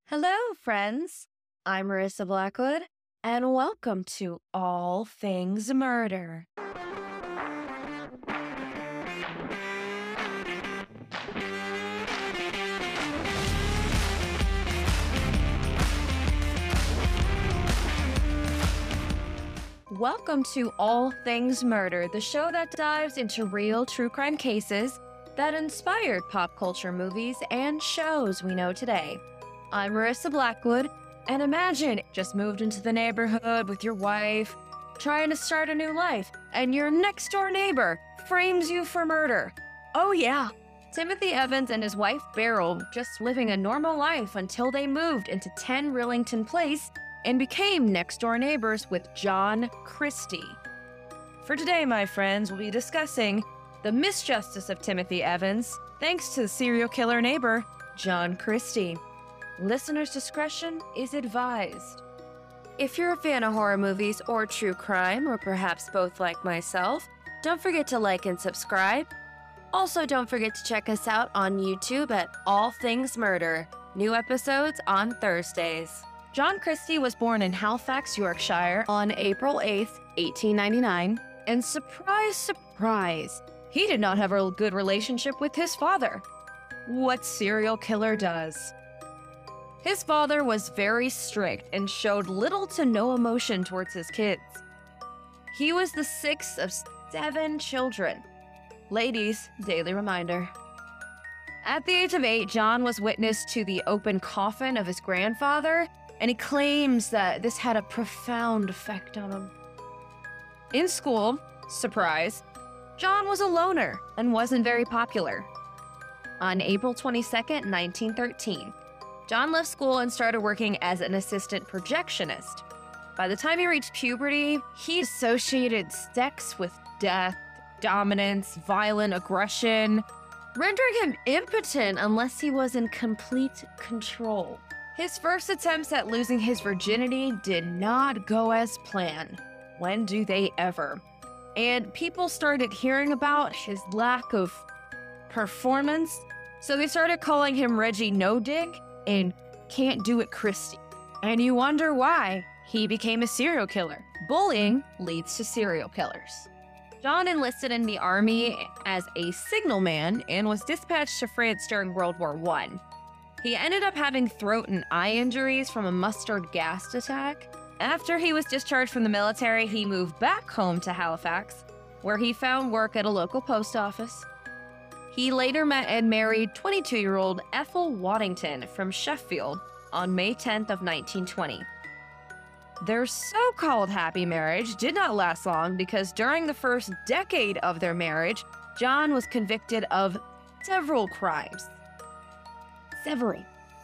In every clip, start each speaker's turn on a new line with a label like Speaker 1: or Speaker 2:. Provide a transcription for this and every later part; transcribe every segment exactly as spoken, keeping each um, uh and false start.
Speaker 1: Hello, friends. I'm Marissa Blackwood, and welcome to All Things Murder. Welcome to All Things Murder, the show that dives into real true crime cases that inspired pop culture movies and shows we know today. I'm Marissa Blackwood, and imagine just moved into the neighborhood with your wife, trying to start a new life, and your next door neighbor frames you for murder. Oh yeah, Timothy Evans and his wife Beryl just living a normal life until they moved into ten Rillington Place and became next door neighbors with John Christie. For today, my friends, we'll be discussing the misjustice of Timothy Evans thanks to the serial killer neighbor, John Christie. Listener's discretion is advised. If you're a fan of horror movies or true crime, or perhaps both like myself, don't forget to like and subscribe. Also, don't forget to check us out on YouTube at All Things Murder. New episodes on Thursdays. John Christie was born in Halifax, Yorkshire on April eighth, eighteen ninety-nine, and surprise, surprise, he did not have a good relationship with his father. What serial killer does? His father was very strict and showed little to no emotion towards his kids. He was the sixth of seven children. Ladies, daily reminder. At the age of eight, John was witness to the open coffin of his grandfather, and he claims that this had a profound effect on him. In school, surprise, John was a loner and wasn't very popular. On April twenty-second, nineteen thirteen, John left school and started working as an assistant projectionist. By the time he reached puberty, he associated sex with death, dominance, violent aggression, rendering him impotent unless he was in complete control. His first attempts at losing his virginity did not go as planned. When do they ever? And people started hearing about his lack of performance, so they started calling him Reggie No Dig and Can't Do It Christie. And you wonder why he became a serial killer. Bullying leads to serial killers. John enlisted in the army as a signalman and was dispatched to France during World War One. He ended up having throat and eye injuries from a mustard gas attack. After he was discharged from the military, he moved back home to Halifax, where he found work at a local post office. He later met and married twenty-two-year-old Ethel Waddington from Sheffield on May tenth of nineteen twenty. Their so-called happy marriage did not last long because during the first decade of their marriage, John was convicted of several crimes. Several.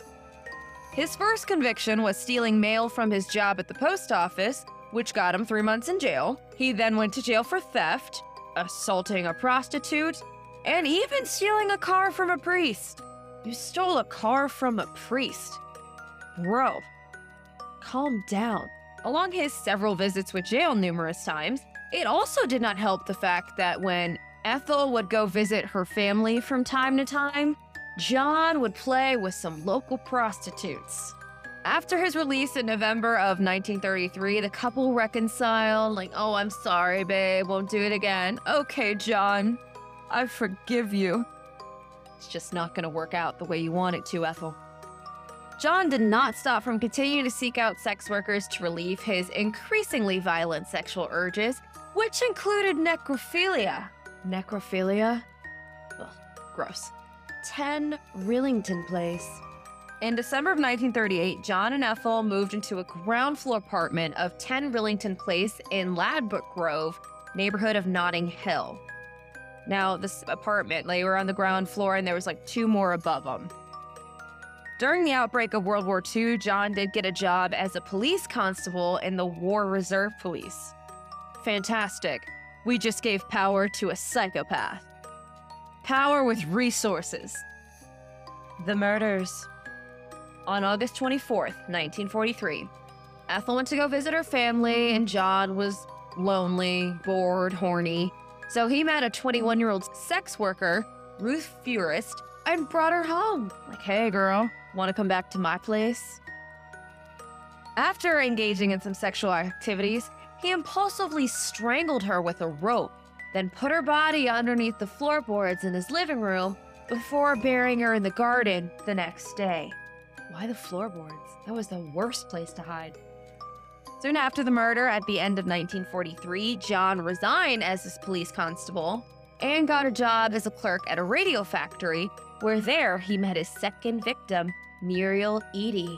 Speaker 1: His first conviction was stealing mail from his job at the post office, which got him three months in jail. He then went to jail for theft, assaulting a prostitute, and even stealing a car from a priest. You stole a car from a priest. Bro, calm down. Along his several visits with jail numerous times, it also did not help the fact that when Ethel would go visit her family from time to time, John would play with some local prostitutes. After his release in November of nineteen thirty-three, the couple reconciled, like, oh, I'm sorry, babe, won't do it again. Okay, John, I forgive you. It's just not gonna work out the way you want it to, Ethel. John did not stop from continuing to seek out sex workers to relieve his increasingly violent sexual urges, which included necrophilia. Necrophilia? Ugh, gross. ten Rillington Place. In December of nineteen thirty-eight, John and Ethel moved into a ground floor apartment of ten Rillington Place in Ladbroke Grove, neighborhood of Notting Hill. Now, this apartment, they were on the ground floor and there was like two more above them. During the outbreak of World War Two, John did get a job as a police constable in the War Reserve Police. Fantastic. We just gave power to a psychopath. Power with resources. The murders. On August twenty-fourth, nineteen forty-three, Ethel went to go visit her family and John was lonely, bored, horny. So he met a twenty-one-year-old sex worker, Ruth Furist, and brought her home. Like, hey girl, Want to come back to my place? After engaging in some sexual activities, he impulsively strangled her with a rope, then put her body underneath the floorboards in his living room before burying her in the garden the next day. Why the floorboards? That was the worst place to hide. Soon after the murder, at the end of nineteen forty-three, John resigned as his police constable and got a job as a clerk at a radio factory, where there he met his second victim, Muriel Eady.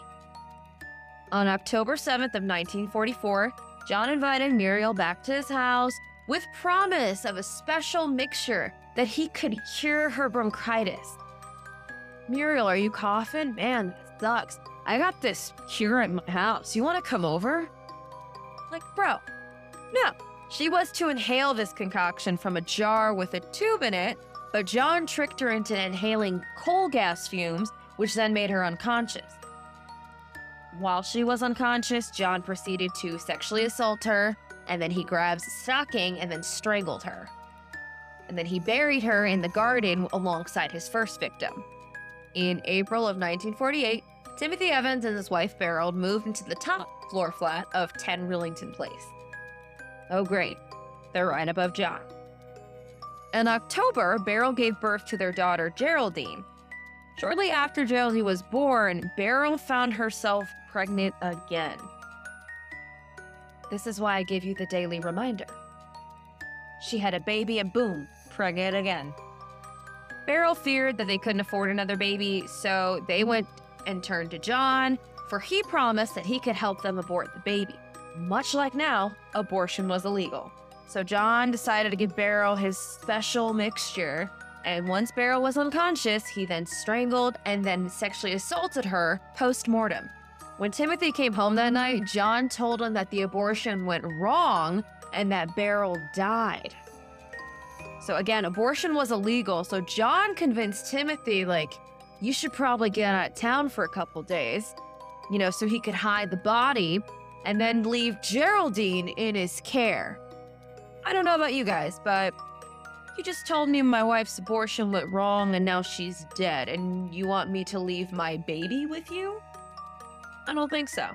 Speaker 1: On October seventh of nineteen forty-four, John invited Muriel back to his house with promise of a special mixture that he could cure her bronchitis. Muriel, are you coughing? Man, that sucks. I got this cure at my house. You want to come over? Like, bro, no. She was to inhale this concoction from a jar with a tube in it, but John tricked her into inhaling coal gas fumes, which then made her unconscious. While she was unconscious, John proceeded to sexually assault her, and then he grabs a stocking and then strangled her. And then he buried her in the garden alongside his first victim. In April of nineteen forty-eight, Timothy Evans and his wife Beryl moved into the top floor flat of ten Rillington Place. Oh great, they're right above John. In October, Beryl gave birth to their daughter Geraldine. Shortly after Geraldine was born, Beryl found herself pregnant again. This is why I give you the daily reminder. She had a baby and boom, pregnant again. Beryl feared that they couldn't afford another baby, so they went and turned to John, for he promised that he could help them abort the baby. Much like now, abortion was illegal. So John decided to give Beryl his special mixture, and once Beryl was unconscious, he then strangled and then sexually assaulted her post-mortem. When Timothy came home that night, John told him that the abortion went wrong and that Beryl died. So again, abortion was illegal, so John convinced Timothy, like, you should probably get out of town for a couple days, you know, so he could hide the body and then leave Geraldine in his care. I don't know about you guys, but you just told me my wife's abortion went wrong and now she's dead, and you want me to leave my baby with you? I don't think so.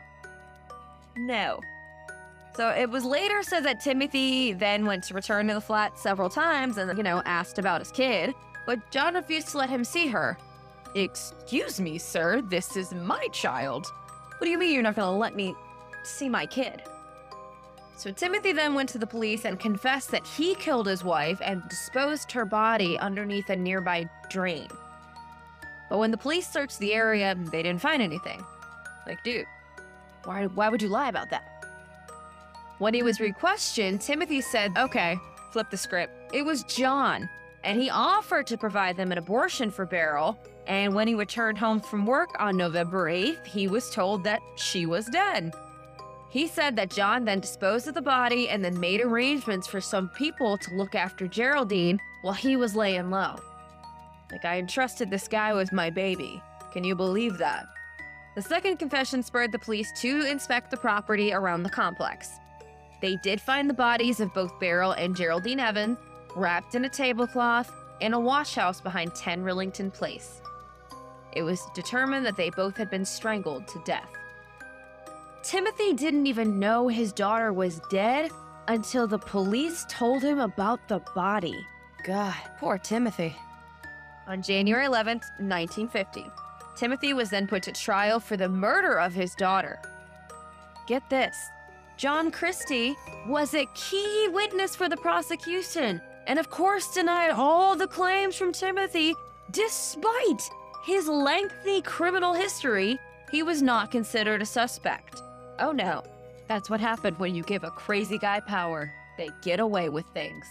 Speaker 1: No. So it was later said that Timothy then went to return to the flat several times and, you know, asked about his kid, but John refused to let him see her. Excuse me, sir, this is my child. What do you mean you're not gonna let me see my kid? So Timothy then went to the police and confessed that he killed his wife and disposed her body underneath a nearby drain. But when the police searched the area, they didn't find anything. Like, dude, why, why would you lie about that? When he was re-questioned, Timothy said, okay, flip the script. It was John, and he offered to provide them an abortion for Beryl, and when he returned home from work on November eighth, he was told that she was dead. He said that John then disposed of the body and then made arrangements for some people to look after Geraldine while he was laying low. Like, I entrusted this guy with my baby. Can you believe that? The second confession spurred the police to inspect the property around the complex. They did find the bodies of both Beryl and Geraldine Evans wrapped in a tablecloth in a wash house behind ten Rillington Place. It was determined that they both had been strangled to death. Timothy didn't even know his daughter was dead until the police told him about the body. God, poor Timothy. On January eleventh, nineteen fifty, Timothy was then put to trial for the murder of his daughter. Get this, John Christie was a key witness for the prosecution, and of course denied all the claims from Timothy. Despite his lengthy criminal history, he was not considered a suspect. Oh no, that's what happened when you give a crazy guy power. They get away with things.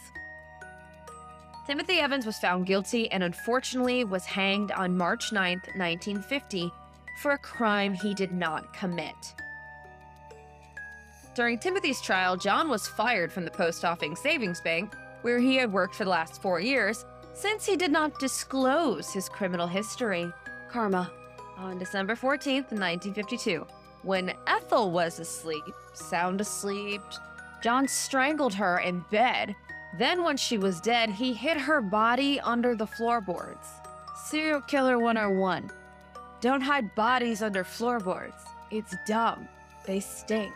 Speaker 1: Timothy Evans was found guilty and unfortunately was hanged on March ninth, nineteen fifty for a crime he did not commit. During Timothy's trial, John was fired from the Post Office Savings Bank, where he had worked for the last four years, since he did not disclose his criminal history. Karma. On December fourteenth, nineteen fifty-two, when Ethel was asleep, sound asleep, John strangled her in bed. Then when she was dead, he hid her body under the floorboards. Serial killer one oh one. Don't hide bodies under floorboards. It's dumb. They stink.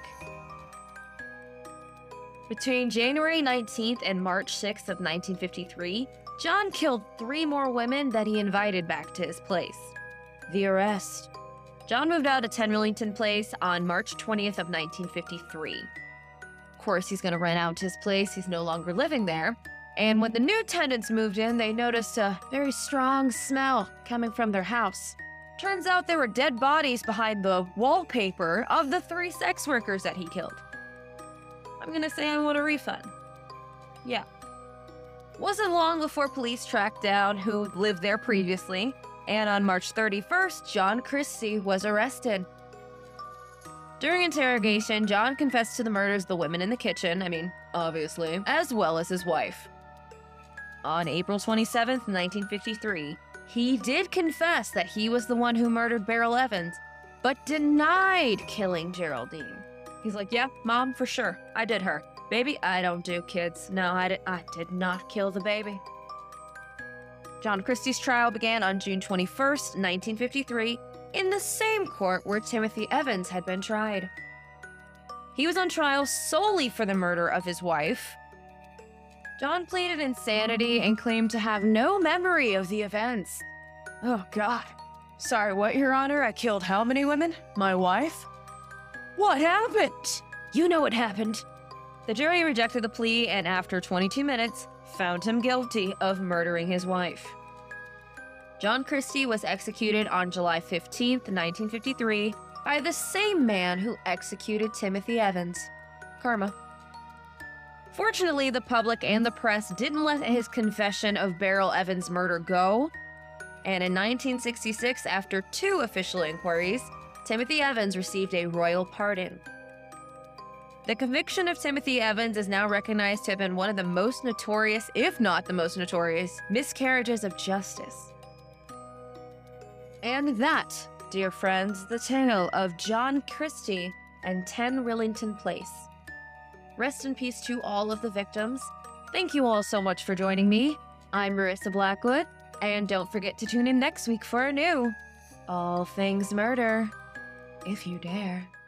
Speaker 1: Between January nineteenth and March sixth of nineteen fifty-three, John killed three more women that he invited back to his place. The arrest. John moved out of ten Rillington Place on March twentieth of nineteen fifty-three. Of course, he's going to rent out his place. He's no longer living there. And when the new tenants moved in, they noticed a very strong smell coming from their house. Turns out there were dead bodies behind the wallpaper of the three sex workers that he killed. I'm gonna say I want a refund. Yeah. Wasn't long before police tracked down who lived there previously, and on March thirty-first, John Christie was arrested. During interrogation, John confessed to the murders of the women in the kitchen, I mean, obviously, as well as his wife. On April twenty-seventh, nineteen fifty-three, he did confess that he was the one who murdered Beryl Evans, but denied killing Geraldine. He's like, yeah, Mom, for sure, I did her. Baby, I don't do kids. No, I did, I did not kill the baby. John Christie's trial began on June twenty-first, nineteen fifty-three, in the same court where Timothy Evans had been tried. He was on trial solely for the murder of his wife. John pleaded insanity and claimed to have no memory of the events. Oh, God. Sorry, what, Your Honor? I killed how many women? My wife? What happened? You know what happened. The jury rejected the plea and after twenty-two minutes, found him guilty of murdering his wife. John Christie was executed on July fifteenth, nineteen fifty-three, by the same man who executed Timothy Evans. Karma. Fortunately, the public and the press didn't let his confession of Beryl Evans' murder go, and in nineteen sixty-six, after two official inquiries, Timothy Evans received a royal pardon. The conviction of Timothy Evans is now recognized to have been one of the most notorious, if not the most notorious, miscarriages of justice. And that, dear friends, the tale of John Christie and ten Rillington Place. Rest in peace to all of the victims. Thank you all so much for joining me. I'm Marissa Blackwood, and don't forget to tune in next week for a new All Things Murder, if you dare.